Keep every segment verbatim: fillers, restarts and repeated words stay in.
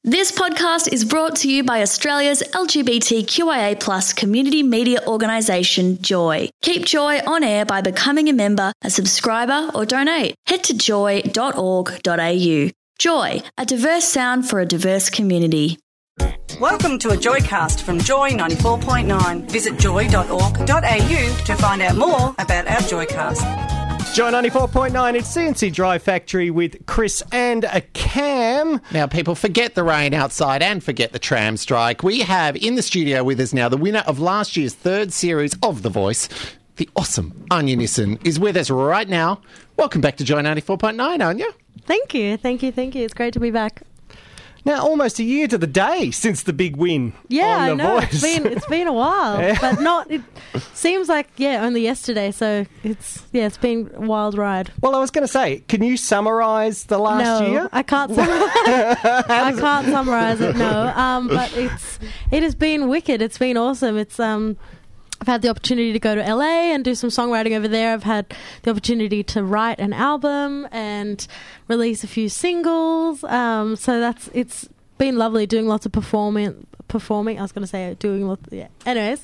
This podcast is brought to you by Australia's L G B T Q I A plus community media organisation, Joy. Keep Joy on air by becoming a member, a subscriber or donate. Head to joy dot org dot a u. Joy, a diverse sound for a diverse community. Welcome to a Joycast from Joy ninety-four point nine. Visit joy dot org dot a u to find out more about our Joycast. Joy ninety-four point nine, it's C N C Drive Factory with Chris and a Cam. Now, people, forget the rain outside and forget the tram strike. We have in the studio with us now the winner of last year's third series of The Voice, the awesome Anya Nissen, is with us right now. Welcome back to Joy ninety-four point nine, Anya. Thank you, thank you, thank you. It's great to be back. Now, almost a year to the day since the big win yeah, on The I know. Voice. It's been, it's been a while, Yeah. but not, it seems like, yeah, only yesterday, so it's, yeah, it's been a wild ride. Well, I was going to say, can you summarise the last no, year? I can't summarise I can't summarise it, no. Um, but it's, it has been wicked. It's been awesome. It's, um... I've had the opportunity to go to L A and do some songwriting over there. I've had the opportunity to write an album and release a few singles. Um, so that's it's been lovely doing lots of performing. Performing. I was going to say doing lots. Yeah. Anyways,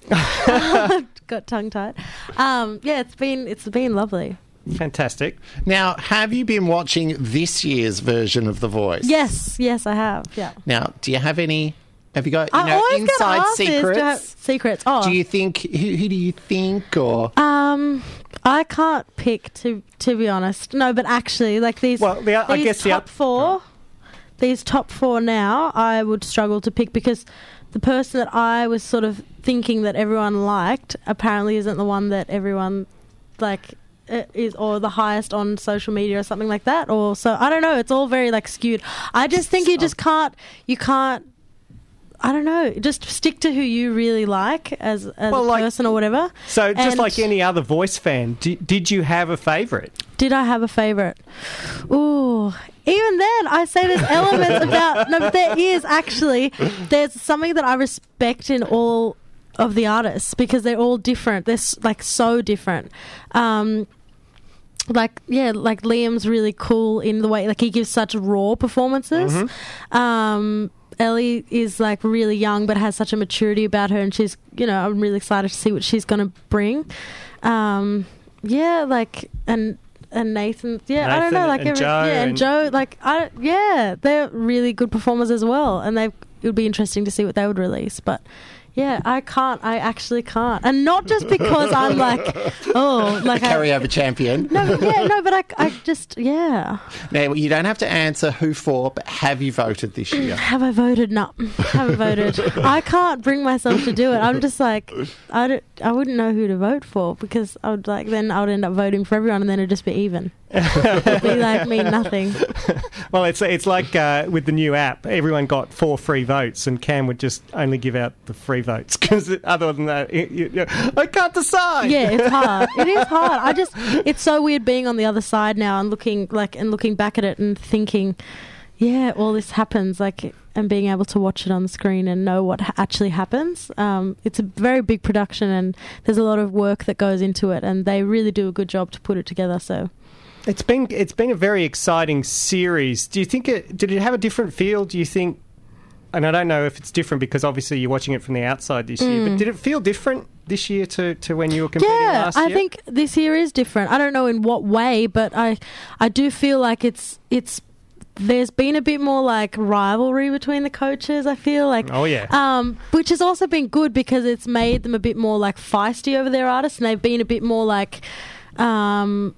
got tongue tied. Um, yeah, it's been it's been lovely. Fantastic. Now, have you been watching this year's version of The Voice? Yes, yes, I have. Yeah. Now, do you have any? Have you got you I know always get inside asked this, do I secrets? have secrets. Oh. Do you think who, who do you think or? Um, I can't pick to to be honest. No, but actually, like these, Well, the- I these guess the top up- four, these top four now, I would struggle to pick because the person that I was sort of thinking that everyone liked apparently isn't the one that everyone like uh, is, or the highest on social media or something like that. Or so I don't know. It's all very like skewed. I just think you just can't. You can't. I don't know. Just stick to who you really like as, as Well, a like- person or whatever. So, just And- like any other Voice fan, d- did you have a favourite? Did I have a favourite? Ooh. Even then, I say there's elements about... No, but there is actually. There's something that I respect in all of the artists because they're all different. They're, s- like, so different. Um... Like, yeah, like Liam's really cool in the way... Like, he gives such raw performances. Mm-hmm. Um... Ellie is like really young but has such a maturity about her, and she's, you know, I'm really excited to see what she's going to bring. Um, yeah, like, and and Nathan, yeah, I don't Nathan know, like, and every, Joe yeah, and, and- Joe, like, I, yeah, they're really good performers as well, and they, it would be interesting to see what they would release, but. Yeah, I can't. I actually can't. And not just because I'm like, oh, like a I, carryover champion. No, yeah, no, but I, I just, yeah. Now, you don't have to answer who for, but have you voted this year? Have I voted? No, haven't voted. I can't bring myself to do it. I'm just like, I, don't, I wouldn't know who to vote for because I would like then I would end up voting for everyone and then it'd just be even. It'd be like mean nothing. Well, it's it's like uh, with the new app, everyone got four free votes, and Cam would just only give out the free votes because other than that, it, you, you, I can't decide. Yeah, it's hard. It is hard. I just, it's so weird being on the other side now and looking like and looking back at it and thinking, yeah, all this happens, like, and being able to watch it on the screen and know what ha- actually happens. Um, it's a very big production, and there's a lot of work that goes into it, and they really do a good job to put it together. So. It's been it's been a very exciting series. Do you think it did it have a different feel? Do you think? And I don't know if it's different because obviously you're watching it from the outside this year. But did it feel different this year to, to when you were competing Yeah, last I year? think this year is different. I don't know in what way, but I I do feel like it's it's there's been a bit more like rivalry between the coaches, I feel like. Oh, yeah. Um, which has also been good because it's made them a bit more like feisty over their artists, and they've been a bit more like um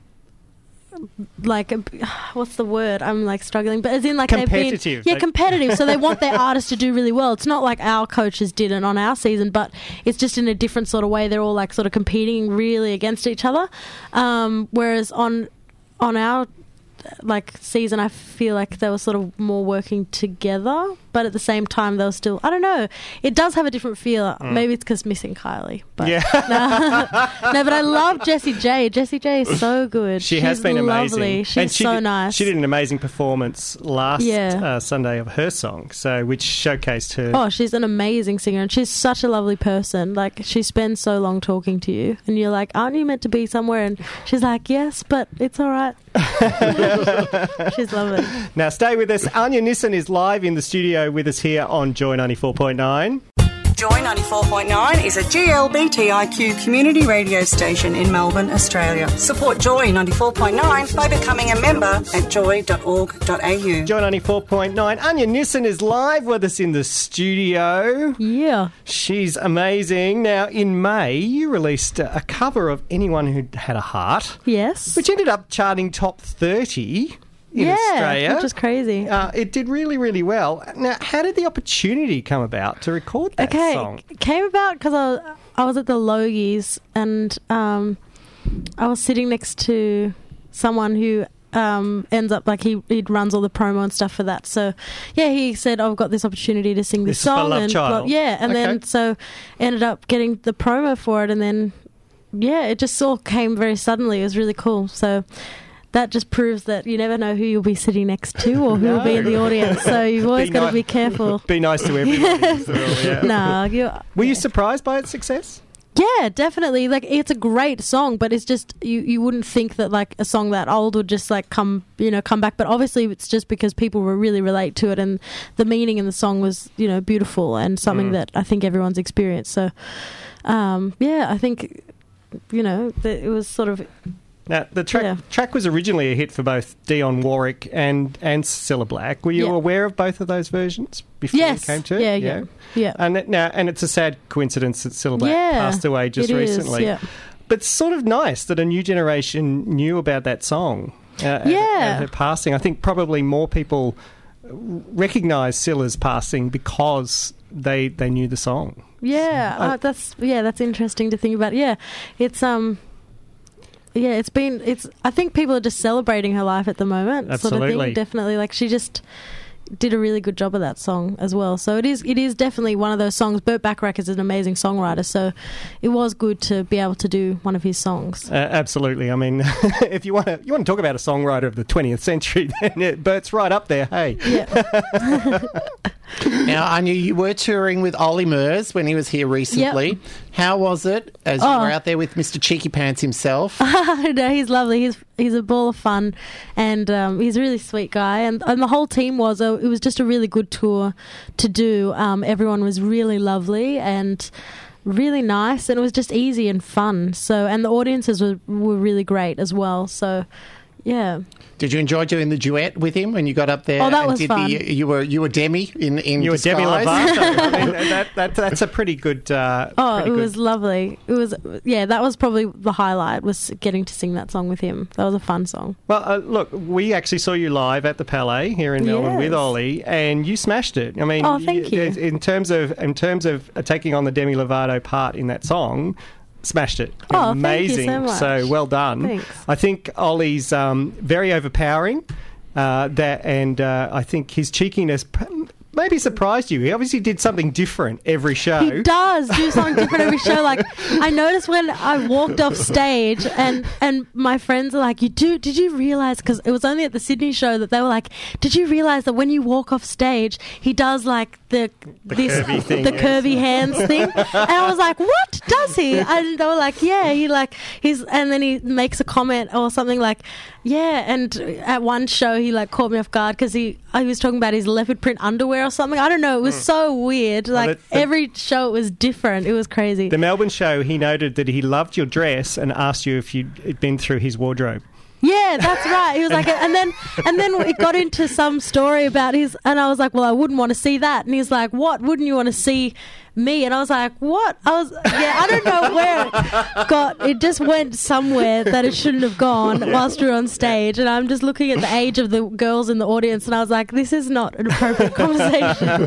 like a, what's the word I'm like struggling but as in like they've been Competitive. yeah Like- competitive so they want their artists to do really well. It's not like our coaches didn't on our season, but it's just in a different sort of way. They're all like sort of competing really against each other, um, whereas on on our like season I feel like they were sort of more working together, but at the same time they were still, I don't know, it does have a different feel. Mm. Maybe it's because missing Kylie, but Yeah. no. no but I love Jessie J. Jessie J is so good. She She's has been lovely. amazing. She's And she so did, nice. She did an amazing performance last Yeah. uh, Sunday of her song, so which showcased her. Oh, she's an amazing singer, and she's such a lovely person. Like, she spends so long talking to you, and you're like, aren't you meant to be somewhere? And she's like, yes, but it's all right. She's lovely. Now, stay with us. Anya Nissen is live in the studio with us here on Joy ninety-four point nine. Joy ninety-four point nine is a G L B T I Q community radio station in Melbourne, Australia. Support Joy ninety-four point nine by becoming a member at joy dot org dot a u. Joy ninety-four point nine. Anya Nissen is live with us in the studio. Yeah. She's amazing. Now, in May, you released a cover of Anyone Who Had a Heart, Yes. which ended up charting top thirty in yeah, Australia. which is crazy. Uh, it did really, really well. Now, how did the opportunity come about to record that okay, song? it came about because I was, I was at the Logies and um, I was sitting next to someone who um, ends up like he, he runs all the promo and stuff for that. So yeah, he said, oh, I've got this opportunity to sing this, This is for song. Love and Child. yeah, and Okay. then so ended up getting the promo for it, and then yeah, it just all came very suddenly. It was really cool. So. That just proves that you never know who you'll be sitting next to or who will be in the audience. So you've always Be got to ni- be careful. Be nice to everybody. as well, yeah. No, you. Were you surprised by its success? Yeah, definitely. Like, it's a great song, but it's just you, you wouldn't think that like a song that old would just like come you know come back. But obviously, it's just because people will really relate to it, and the meaning in the song was you know beautiful and something Mm. that I think everyone's experienced. So, um, yeah, I think you know that it was sort of. Now, the track Yeah. track was originally a hit for both Dionne Warwick and, and Cilla Black. Were you Yeah. aware of both of those versions before Yes. you came to it? Yeah, yeah, yeah. And it, now, and it's a sad coincidence that Cilla Black Yeah, passed away just it is, recently. yeah. But it's sort of nice that a new generation knew about that song. Uh, at- Yeah. at her passing. I think probably more people recognise Cilla's passing because they they knew the song. Yeah, I- uh, that's yeah, that's interesting to think about. Yeah, it's um, yeah, it's been it's. I think people are just celebrating her life at the moment. Sort of Absolutely. thing. Definitely, like she just did a really good job of that song as well. So it is it is definitely one of those songs. Burt Bacharach is an amazing songwriter, so it was good to be able to do one of his songs. Uh, absolutely. I mean, if you want to you want to talk about a songwriter of the twentieth century, then it, Bert's right up there. Hey. Yeah, Now, Anya, you were touring with Ollie Murs when he was here recently. How was it as you Oh. were out there with Mister Cheeky Pants himself? no, he's lovely. He's he's a ball of fun, and um, he's a really sweet guy. And, and the whole team was. A, it was just a really good tour to do. Um, everyone was really lovely and really nice, and it was just easy and fun. So, and the audiences were were really great as well. So, yeah. Did you enjoy doing the duet with him when you got up there? Oh, that and was did fun. The, you were you were Demi in in You were Demi disguise? Lovato. I mean, that, that, that's a pretty good. Uh, Oh, pretty it good- was lovely. It was yeah. That was probably the highlight, was getting to sing that song with him. That was a fun song. Well, uh, look, we actually saw you live at the Palais here in Melbourne with Yes. Ollie, and you smashed it. I mean, Oh, thank you. In terms of in terms of uh, taking on the Demi Lovato part in that song, smashed it. Oh, thank you Amazing. so much. well done. Thanks. I think Ollie's um, very overpowering. Uh, that and uh, I think his cheekiness p- maybe surprised you. He obviously did something different every show. He does do something different every show. Like, I noticed when I walked off stage, and and my friends are like, "You do? Did you realize?" Because it was only at the Sydney show that they were like, "Did you realize that when you walk off stage, he does like the, this curvy thing, the yes. curvy hands thing?" And I was like, "What does he?" And they were like, "Yeah, he like he's," and then he makes a comment or something like, "Yeah." And at one show, he like caught me off guard because he he was talking about his leopard print underwear or something. I don't know. It was so weird. Like that- that- every show, it was different. It was crazy. The Melbourne show, he noted that he loved your dress and asked you if you'd been through his wardrobe. Yeah, that's right. He was like, and then and then it got into some story about his, and I was like, well, I wouldn't want to see that. And he's like, what? Wouldn't you want to see me? And I was like, what? I was, yeah, I don't know where it got. It just went somewhere that it shouldn't have gone whilst we were on stage. And I'm just looking at the age of the girls in the audience, and I was like, this is not an appropriate conversation.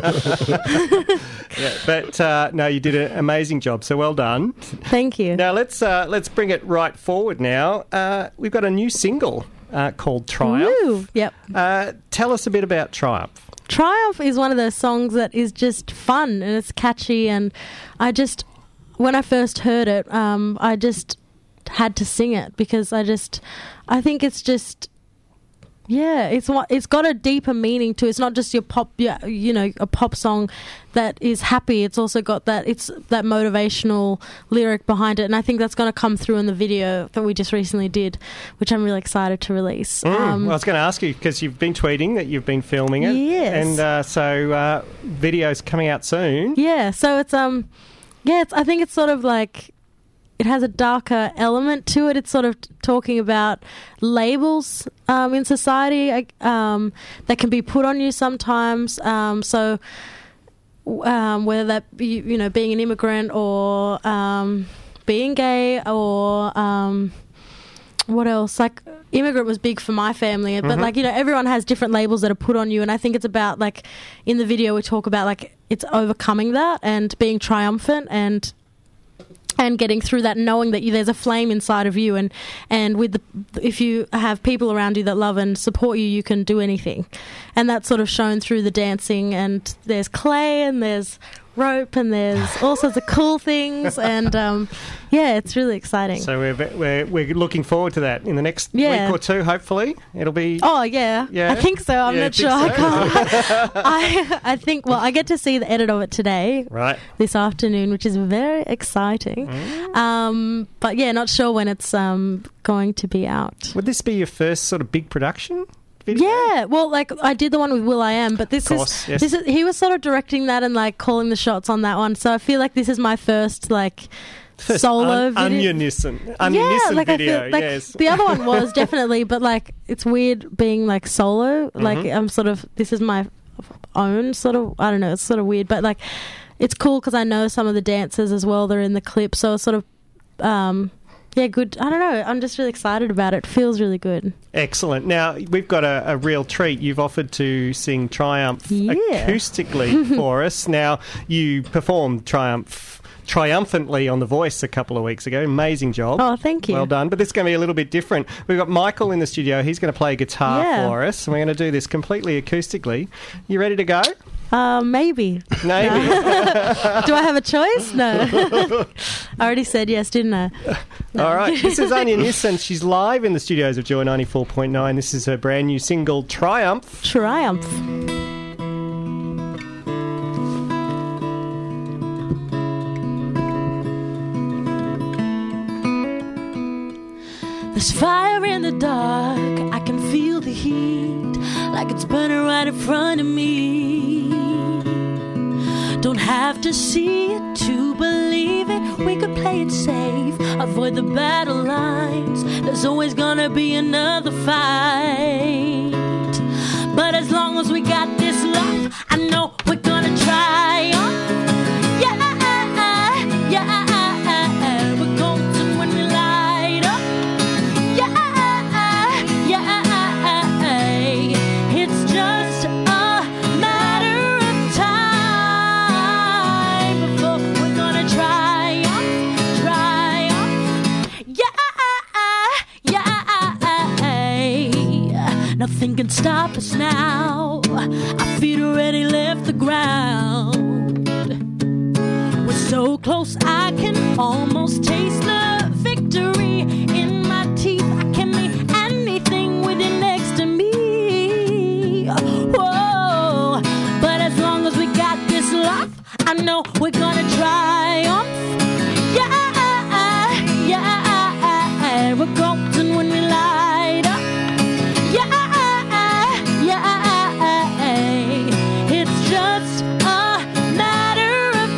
Yeah, but uh, no, you did an amazing job. So well done. Thank you. Now let's uh, let's bring it right forward. Now uh, we've got a new single uh, called Triumph. Woo. Yep. Uh, tell us a bit about Triumph. Triumph is one of those songs that is just fun and it's catchy, and I just, when I first heard it, um, I just had to sing it because I just, I think it's just, Yeah, it's what it's got a deeper meaning to it. It's not just your pop, yeah, you know, a pop song that is happy. It's also got that it's that motivational lyric behind it, and I think that's going to come through in the video that we just recently did, which I'm really excited to release. Mm, um, well, I was going to ask you because you've been tweeting that you've been filming it, Yes. and uh, so uh, video's coming out soon. Yeah, so it's um, yeah, it's, I think it's sort of like. It has a darker element to it. It's sort of t- talking about labels um, in society um, that can be put on you sometimes. Um, so um, whether that be, you know, being an immigrant or um, being gay or um, what else? Like immigrant was big for my family, but Mm-hmm. like, you know, everyone has different labels that are put on you. And I think it's about like in the video we talk about like it's overcoming that and being triumphant and and getting through that, knowing that you, there's a flame inside of you, and and with the, if you have people around you that love and support you, you can do anything, and that's sort of shown through the dancing. And there's clay, and there's rope, and there's all sorts of cool things, and um, yeah, it's really exciting. So we're, we're we're looking forward to that in the next Yeah. week or two. Hopefully, it'll be. Oh yeah, Yeah? I think so. I'm Yeah, not think sure. I so? can't. I I think. Well, I get to see the edit of it today. Right. This afternoon, which is very exciting. Mm. Um, but yeah, not sure when it's um, going to be out. Would this be your first sort of big production video? Yeah, well, like I did the one with Will I Am, but this Of course, is yes. this is he was sort of directing that and like calling the shots on that one. So I feel like this is my first like First solo un- video. Onion-isson. Yeah, Onion-isson like video, I feel like yes. the other one was definitely, but like it's weird being like solo. Like Mm-hmm. I'm sort of this is my own sort of I don't know. It's sort of weird, but like it's cool because I know some of the dancers as well. They're in the clip, so it's sort of um, yeah, good. I don't know. I'm just really excited about it. It feels really good. Excellent. Now, we've got a, a real treat. You've offered to sing Triumph Yeah. acoustically for us. Now, you performed Triumph triumphantly on The Voice a couple of weeks ago. Amazing job. Oh, thank you. Well done. But this is going to be a little bit different. We've got Michael in the studio. He's going to play guitar Yeah. for us, and we're going to do this completely acoustically. You ready to go? Uh, maybe. Maybe. Do I have a choice? No. I already said yes, didn't I? All right. This is Onion Nissan. She's live in the studios of Joy ninety-four point nine. This is her brand new single, Triumph. Triumph. There's fire in the dark, I can feel the heat, like it's burning right in front of me. Don't have to see it to believe it, we could play it safe, avoid the battle lines, there's always gonna be another fight. But as long as we got this love, I know we're gonna triumph. Yeah, yeah. We're golden when we light up. Yeah, yeah. It's just a matter of time before we're gonna triumph, triumph. Yeah, yeah. Nothing can stop us now. Our feet already left the ground. We're so close, I can almost taste the victory in my teeth. I can be anything with you next to me. Whoa, but as long as we got this love, I know we're gonna triumph. Yeah, yeah, we're golden when we light up. Yeah, yeah, it's just a matter of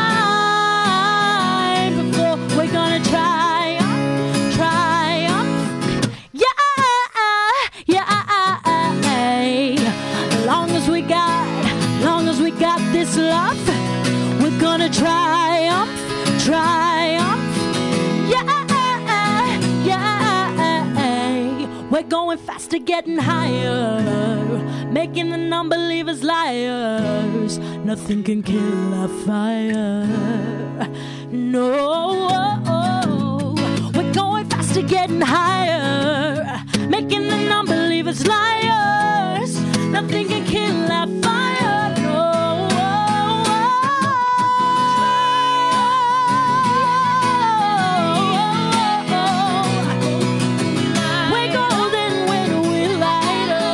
time before we're gonna triumph, triumph. Yeah, yeah, long as we got, long as we got this love, we're gonna triumph, triumph. Yeah, yeah, we're going faster, getting higher, making the non-believers liars. Nothing can kill our fire. No, we're going faster, getting higher, making the non-believers liars. Nothing can kill our fire. No. We're golden when we light up.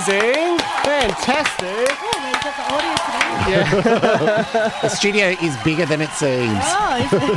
amazing. Fantastic. Oh, we got the audience today. The studio is bigger than it seems. Oh,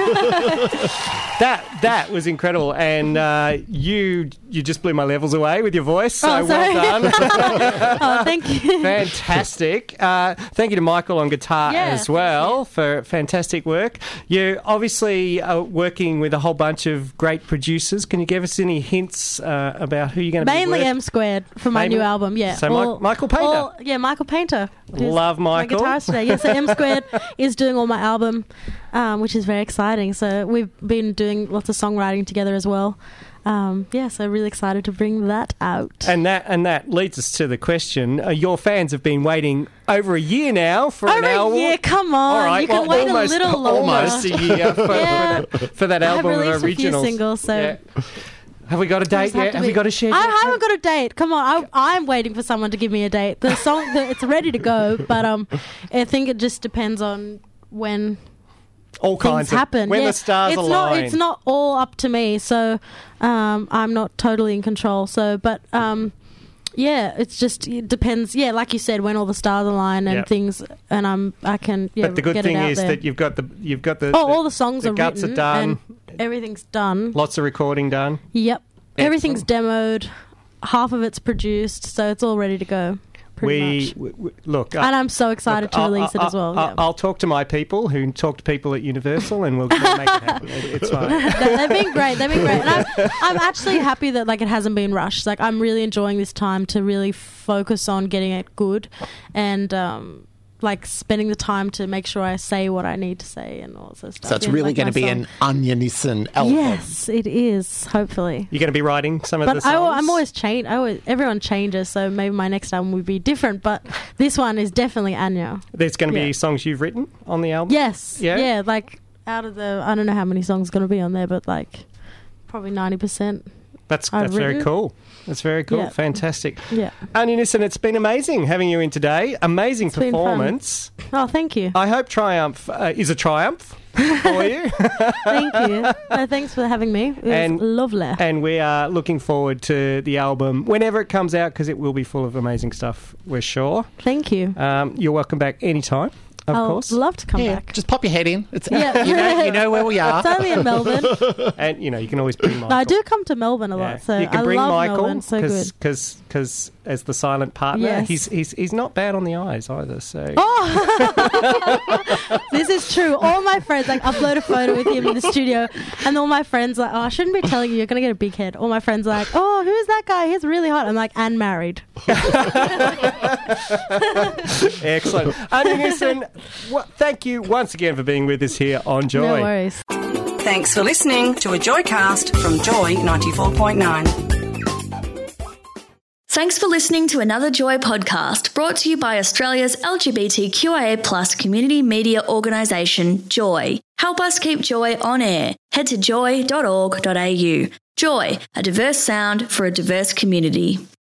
is- That that was incredible, and uh, you you just blew my levels away with your voice. So Oh, sorry. well done. oh, thank you. Fantastic. Uh, thank you to Michael on guitar Yeah, as well for fantastic work. You're obviously uh, working with a whole bunch of great producers. Can you give us any hints uh, about who you're going to be Mainly working? M Squared for my Mainly- new album. Yeah. So Mi- Michael Painter. all- yeah, Michael Painter. who's Love Michael. My guitarist today. Yeah, so M Squared is doing all my album, um, which is very exciting. So we've been doing lots of songwriting together as well. Um, yeah, so really excited to bring that out. And that and that leads us to the question. Uh, your fans have been waiting over a year now for Over an a album. year, come on. All right, You can well, wait a almost, little longer. Almost a year for, Yeah. for, that, for that I have album of released a few originals. singles, so- Yeah. Have we got a date Just have yet? to Have be- we got a schedule? I haven't got a date. Come on, I, I'm waiting for someone to give me a date. The song, the, it's ready to go, but um, I think it just depends on when All kinds things of happen. when Yeah. the stars it's align. Not, it's not all up to me, so um, I'm not totally in control. So, but um, yeah, it's just it depends. Yeah, like you said, when all the stars align and Yep. things, and I'm I can yeah. But the good get thing it out is there. that you've got the you've got the oh, all the songs the are guts written are done. and everything's done. Lots of recording done. Yep, everything's Excellent. demoed. Half of it's produced, so it's all ready to go. Pretty We, much. we, we look. uh, And I'm so excited look, to I'll- release it I'll- as well. I'll, yeah. I'll talk to my people who talk to people at Universal, and we'll, we'll make it happen. It- It's fine. They- They've been great. They've been great. And I'm, I'm actually happy that like it hasn't been rushed. Like I'm really enjoying this time to really focus on getting it good, and um, like spending the time to make sure I say what I need to say and all sorts of stuff. So it's Yeah, really like going my to be song. an Onionisan album. Yes, it is. Hopefully. You're going to be writing some of the But songs. I, I'm always change. I always, everyone changes, so maybe my next album would be different. But this one is definitely Anya. There's going to be Yeah. songs you've written on the album. Yes. Yeah? Yeah. Like out of the, I don't know how many songs going to be on there, but like probably ninety percent. That's I've that's very written. cool. That's very cool. Yeah. Fantastic. Yeah. Anya Nissen, it's been amazing having you in today. Amazing It's been fun. performance. Oh, thank you. I hope Triumph uh, is a triumph for you. Thank you. No, thanks for having me. It was And- lovely. And we are looking forward to the album whenever it comes out, because it will be full of amazing stuff, we're sure. Thank you. Um, you're welcome back anytime, of I'll course. love to come Yeah, back. just pop your head in. It's, Yeah. you, know, you know where we are. It's only in Melbourne. And, you know, you can always bring Michael. No, I do come to Melbourne a Yeah. lot, so you can I bring love Michael Melbourne. So good. because as the silent partner, Yes. he's, he's he's not bad on the eyes either. So Oh, this is true. All my friends like upload a photo with him in the studio, and all my friends like, oh, I shouldn't be telling you, you're gonna get a big head. All my friends are like, oh, who's that guy? He's really hot. I'm like, and married. excellent. Anya Nissen, wha- thank you once again for being with us here on Joy. No worries. Thanks for listening to a Joycast from Joy ninety-four point nine. Thanks for listening to another Joy podcast brought to you by Australia's L G B T Q I A plus community media organisation, Joy. Help us keep Joy on air. Head to joy dot org dot a u. Joy, a diverse sound for a diverse community.